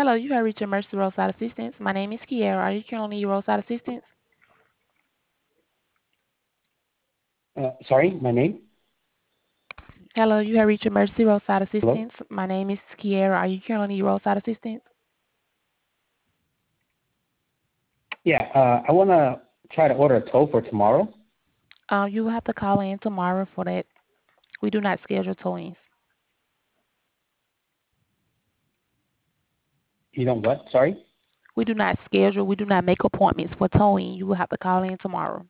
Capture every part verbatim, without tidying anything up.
Hello, you have reached Mercy Roadside Assistance. My name is Kiara. Are you currently need roadside assistance? Uh, sorry, my name? Hello, you have reached Mercy Roadside Hello? Assistance. My name is Kiara. Are you currently need roadside assistance? Yeah, uh, I want to try to order a tow for tomorrow. Uh, you will have to call in tomorrow for that. We do not schedule towings. You don't what? Sorry? We do not schedule. We do not make appointments for towing. You will have to call in tomorrow.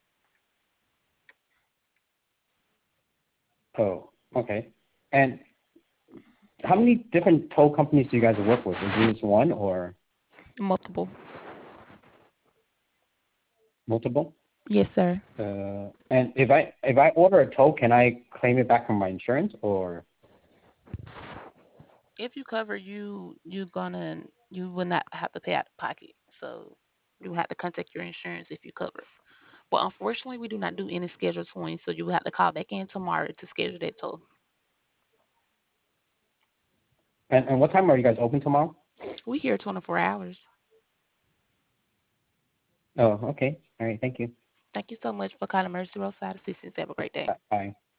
Oh, okay. And how many different tow companies do you guys work with? Is it just one or Multiple. multiple? Yes, sir. Uh, and if I if I order a tow, can I claim it back from my insurance or? If you cover you, you gonna you will not have to pay out of pocket. So you have to contact your insurance if you cover. But unfortunately, we do not do any scheduled towing, so you will have to call back in tomorrow to schedule that tow. And, and what time are you guys open tomorrow? We here twenty-four hours. Oh, okay. All right. Thank you. Thank you so much for calling Mercy Roadside Assistance. Have a great day. Bye.